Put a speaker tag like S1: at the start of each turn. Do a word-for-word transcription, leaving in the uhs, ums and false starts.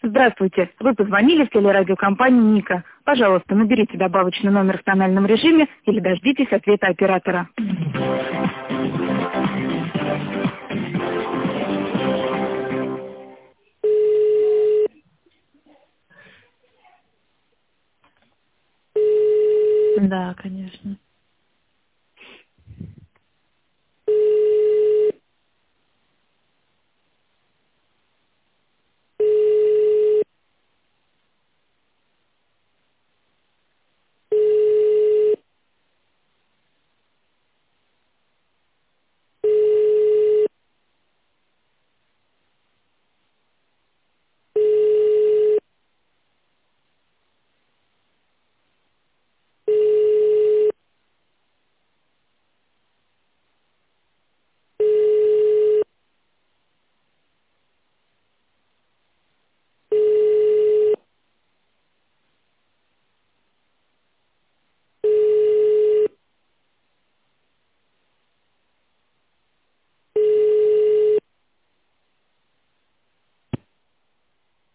S1: Здравствуйте. Вы позвонили в телерадиокомпанию «Ника». Пожалуйста, наберите добавочный номер в тональном режиме или дождитесь ответа оператора.
S2: Да, конечно.